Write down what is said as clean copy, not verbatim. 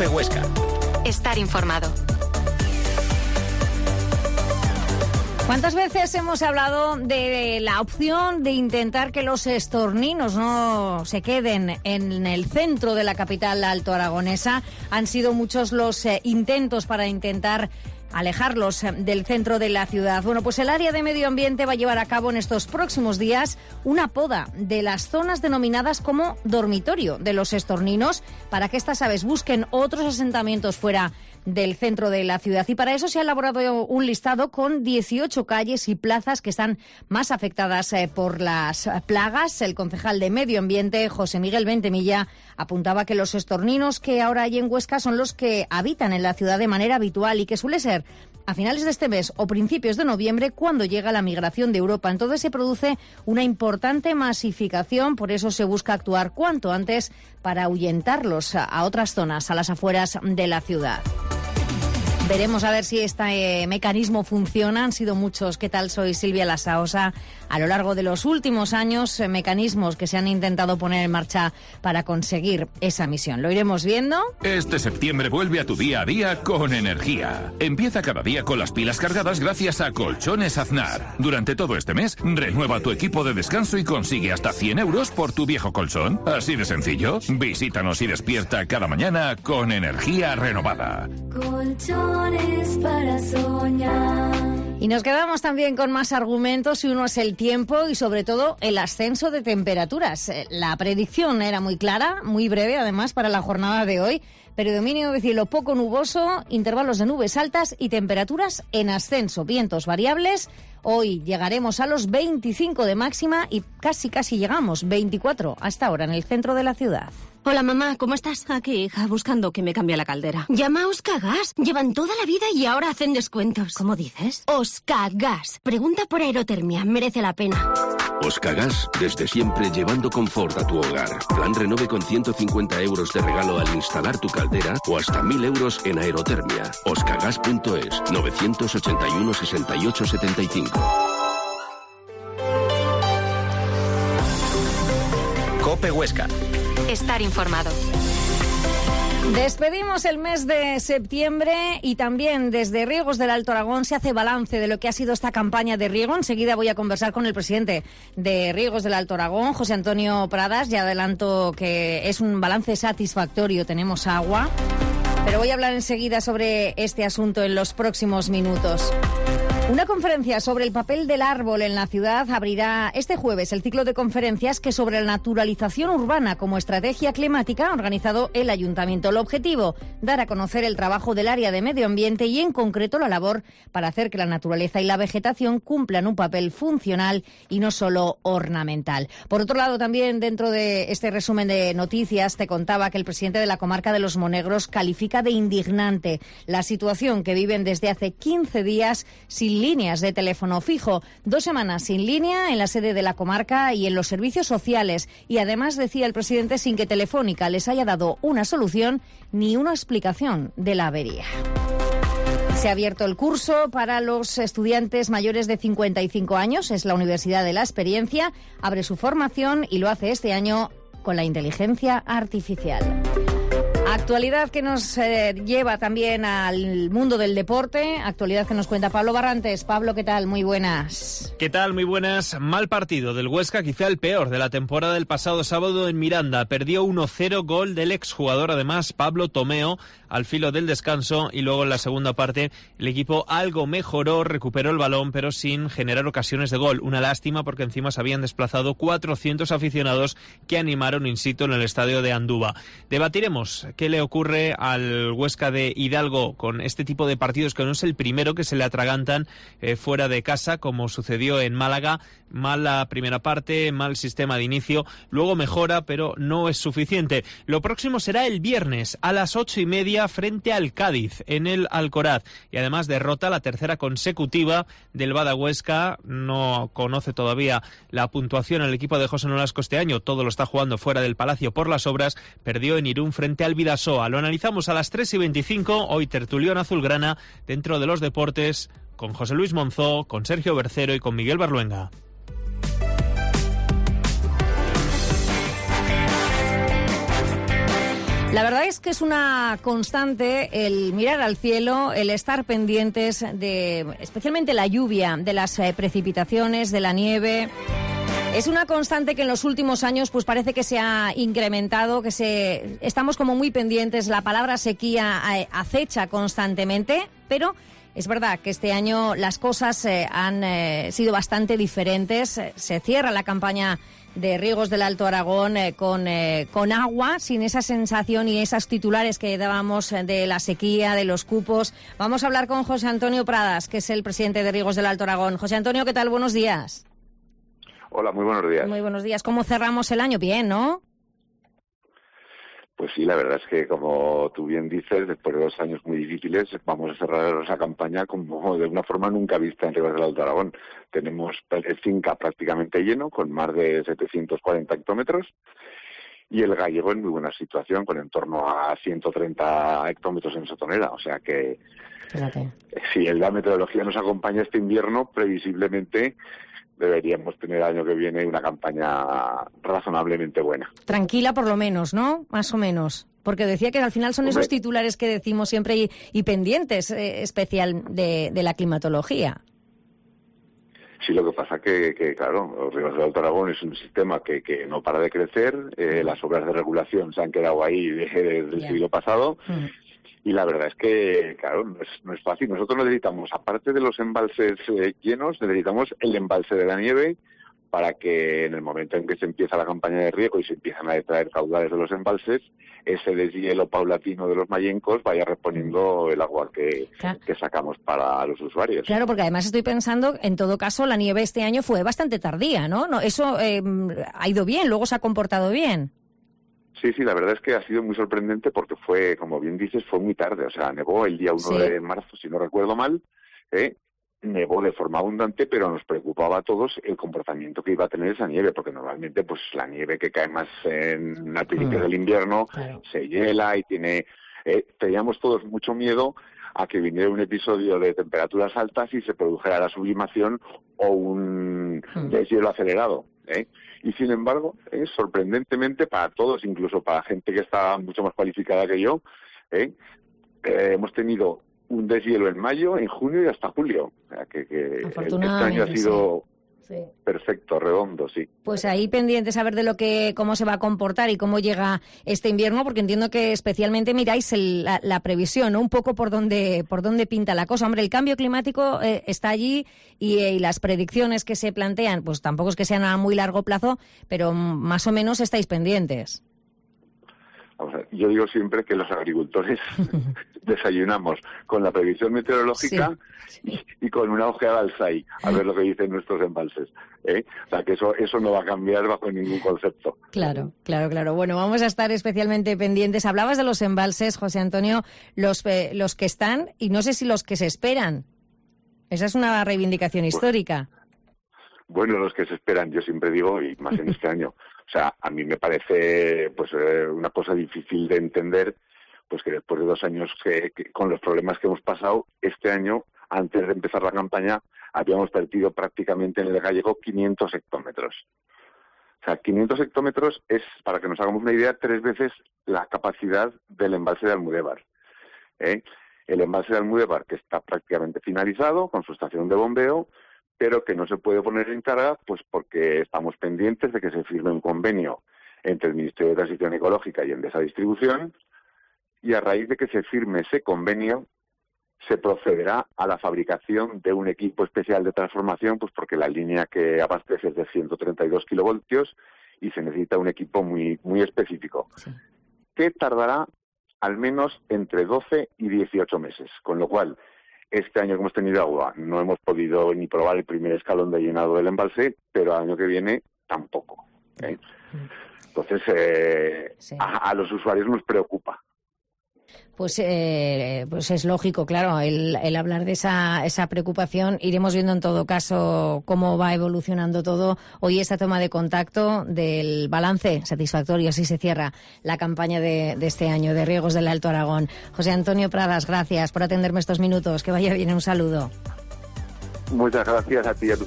COPE Huesca. Estar informado. ¿Cuántas veces hemos hablado de la opción de intentar que los estorninos no se queden en el centro de la capital altoaragonesa? Han sido muchos los intentos para intentar alejarlos del centro de la ciudad. Bueno, pues el área de medio ambiente va a llevar a cabo en estos próximos días una poda de las zonas denominadas como dormitorio de los estorninos para que estas aves busquen otros asentamientos fuera del centro de la ciudad. Y para eso se ha elaborado un listado con 18 calles y plazas que están más afectadas por las plagas. El concejal de Medio Ambiente, José Miguel Ventemilla, apuntaba que los estorninos que ahora hay en Huesca son los que habitan en la ciudad de manera habitual y que suele ser a finales de este mes o principios de noviembre cuando llega la migración de Europa. Entonces se produce una importante masificación, por eso se busca actuar cuanto antes para ahuyentarlos a otras zonas, a las afueras de la ciudad. Veremos a ver si este mecanismo funciona. Han sido muchos. ¿Qué tal? Soy Silvia Lasaosa. A lo largo de los últimos años, mecanismos que se han intentado poner en marcha para conseguir esa misión. Lo iremos viendo. Este septiembre vuelve a tu día a día con energía. Empieza cada día con las pilas cargadas gracias a Colchones Aznar. Durante todo este mes, renueva tu equipo de descanso y consigue hasta 100 euros por tu viejo colchón. Así de sencillo. Visítanos y despierta cada mañana con energía renovada. Colchones para soñar. Y nos quedamos también con más argumentos, y uno es el tiempo y sobre todo el ascenso de temperaturas. La predicción era muy clara, muy breve además para la jornada de hoy. Predominio de cielo poco nuboso, intervalos de nubes altas y temperaturas en ascenso, vientos variables. Hoy llegaremos a los 25 de máxima y casi llegamos, 24 hasta ahora en el centro de la ciudad. Hola mamá, ¿cómo estás? Aquí, hija, buscando que me cambie la caldera. Llama a Oscagas. Llevan toda la vida y ahora hacen descuentos. ¿Cómo dices? Oscagas. Pregunta por aerotermia, merece la pena. Oscagas, desde siempre llevando confort a tu hogar. Plan Renove con 150 euros de regalo al instalar tu caldera o hasta 1.000 euros en aerotermia. Oscagas.es, 981 68 75. COPE Huesca. Estar informado. Despedimos el mes de septiembre y también desde Riegos del Alto Aragón se hace balance de lo que ha sido esta campaña de riego. Enseguida voy a conversar con el presidente de Riegos del Alto Aragón, José Antonio Pradas. Ya adelanto que es un balance satisfactorio, tenemos agua. Pero voy a hablar enseguida sobre este asunto en los próximos minutos. Una conferencia sobre el papel del árbol en la ciudad abrirá este jueves el ciclo de conferencias que sobre la naturalización urbana como estrategia climática ha organizado el Ayuntamiento. El objetivo, dar a conocer el trabajo del área de medio ambiente y en concreto la labor para hacer que la naturaleza y la vegetación cumplan un papel funcional y no solo ornamental. Por otro lado, también dentro de este resumen de noticias te contaba que el presidente de la comarca de Los Monegros califica de indignante la situación que viven desde hace 15 días sin líneas de teléfono fijo, 2 semanas sin línea en la sede de la comarca y en los servicios sociales. Y además, decía el presidente, sin que Telefónica les haya dado una solución ni una explicación de la avería. Se ha abierto el curso para los estudiantes mayores de 55 años. Es la Universidad de la Experiencia. Abre su formación y lo hace este año con la inteligencia artificial. Actualidad que nos lleva también al mundo del deporte, actualidad que nos cuenta Pablo Barrantes. Pablo, ¿qué tal? Muy buenas. ¿Qué tal? Muy buenas. Mal partido del Huesca, quizá el peor de la temporada del pasado sábado en Miranda. Perdió 1-0, gol del exjugador, además, Pablo Tomeo, al filo del descanso, y luego en la segunda parte el equipo algo mejoró, recuperó el balón, pero sin generar ocasiones de gol. Una lástima porque encima se habían desplazado 400 aficionados que animaron in situ en el estadio de Andúba. Debatiremos qué le ocurre al Huesca de Hidalgo con este tipo de partidos, que no es el primero que se le atragantan fuera de casa, como sucedió en Málaga. Mala primera parte, mal sistema de inicio, luego mejora, pero no es suficiente. Lo próximo será el viernes a las 8:30 frente al Cádiz en el Alcoraz, y además derrota la tercera consecutiva del Bada Huesca. No conoce todavía la puntuación el equipo de José Nolasco este año, todo lo está jugando fuera del Palacio por las obras. Perdió en Irún frente al Bidasoa. Lo analizamos a las 3:25, hoy tertulión azulgrana dentro de los deportes, con José Luis Monzó, con Sergio Bercero y con Miguel Barluenga. La verdad es que es una constante el mirar al cielo, el estar pendientes de, especialmente la lluvia, de las precipitaciones, de la nieve. Es una constante que en los últimos años pues parece que se ha incrementado, estamos como muy pendientes. La palabra sequía acecha constantemente, pero es verdad que este año las cosas han sido bastante diferentes. Se cierra la campaña de riegos del Alto Aragón con agua, sin esa sensación y esas titulares que dábamos de la sequía, de los cupos. Vamos a hablar con José Antonio Pradas, que es el presidente de Riegos del Alto Aragón. José Antonio, ¿qué tal? Buenos días. Hola, muy buenos días. Muy buenos días. ¿Cómo cerramos el año? Bien, ¿no? Pues sí, la verdad es que, como tú bien dices, después de 2 años muy difíciles, vamos a cerrar esa campaña como de una forma nunca vista en Riegos del Alto Aragón. Tenemos el Cinca prácticamente lleno, con más de 740 hectómetros, y el Gallego en muy buena situación, con en torno a 130 hectómetros en Sotonera. O sea que, fíjate, si la meteorología nos acompaña este invierno, previsiblemente deberíamos tener el año que viene una campaña razonablemente buena. Tranquila por lo menos, ¿no? Más o menos. Porque decía que al final son esos titulares que decimos siempre y pendientes especial de la climatología. Sí, lo que pasa que claro, los Riegos del Alto Aragón es un sistema que no para de crecer. Las obras de regulación se han quedado ahí desde el siglo pasado. Y la verdad es que, claro, no es fácil. Nosotros necesitamos, aparte de los embalses llenos, necesitamos el embalse de la nieve para que en el momento en que se empieza la campaña de riego y se empiezan a detraer caudales de los embalses, ese deshielo paulatino de los mayencos vaya reponiendo el agua que sacamos para los usuarios. Claro, porque además estoy pensando, en todo caso, la nieve este año fue bastante tardía, ¿no? Eso ha ido bien, luego se ha comportado bien. Sí, la verdad es que ha sido muy sorprendente porque fue, como bien dices, fue muy tarde. O sea, nevó el día 1 de marzo, si no recuerdo mal, nevó de forma abundante, pero nos preocupaba a todos el comportamiento que iba a tener esa nieve, porque normalmente pues la nieve que cae más al principio del invierno se hiela y teníamos todos mucho miedo a que viniera un episodio de temperaturas altas y se produjera la sublimación o un deshielo acelerado. Y sin embargo, sorprendentemente para todos, incluso para gente que está mucho más cualificada que yo, hemos tenido un deshielo en mayo, en junio y hasta julio. O sea, que este año ha sido perfecto, redondo, sí. Pues ahí pendientes a ver de cómo se va a comportar y cómo llega este invierno, porque entiendo que especialmente miráis la previsión, ¿no? Un poco por dónde pinta la cosa. Hombre, el cambio climático está allí y las predicciones que se plantean, pues tampoco es que sean a muy largo plazo, pero más o menos estáis pendientes. Vamos a ver, yo digo siempre que los agricultores desayunamos con la previsión meteorológica y con una ojeada al SAI, a ver lo que dicen nuestros embalses. O sea, que eso no va a cambiar bajo ningún concepto. Claro. Bueno, vamos a estar especialmente pendientes. Hablabas de los embalses, José Antonio, los que están y no sé si los que se esperan. Esa es una reivindicación histórica. Bueno, los que se esperan, yo siempre digo, y más en este año. O sea, a mí me parece pues una cosa difícil de entender, pues que después de 2 años que con los problemas que hemos pasado, este año, antes de empezar la campaña, habíamos perdido prácticamente en el Gallego 500 hectómetros. O sea, 500 hectómetros es, para que nos hagamos una idea, 3 veces la capacidad del embalse de Almudévar. El embalse de Almudévar, que está prácticamente finalizado, con su estación de bombeo, pero que no se puede poner en carga pues porque estamos pendientes de que se firme un convenio entre el Ministerio de Transición Ecológica y Endesa Distribución, y a raíz de que se firme ese convenio se procederá a la fabricación de un equipo especial de transformación, pues porque la línea que abastece es de 132 kilovoltios y se necesita un equipo muy, muy específico, que tardará al menos entre 12 y 18 meses, con lo cual este año que hemos tenido agua no hemos podido ni probar el primer escalón de llenado del embalse, pero el año que viene tampoco. Entonces, a los usuarios nos preocupa. Pues es lógico, claro, el hablar de esa preocupación. Iremos viendo en todo caso cómo va evolucionando todo. Hoy esta toma de contacto del balance satisfactorio, así se cierra la campaña de este año de Riegos del Alto Aragón. José Antonio Pradas, gracias por atenderme estos minutos. Que vaya bien, un saludo. Muchas gracias a ti y a tu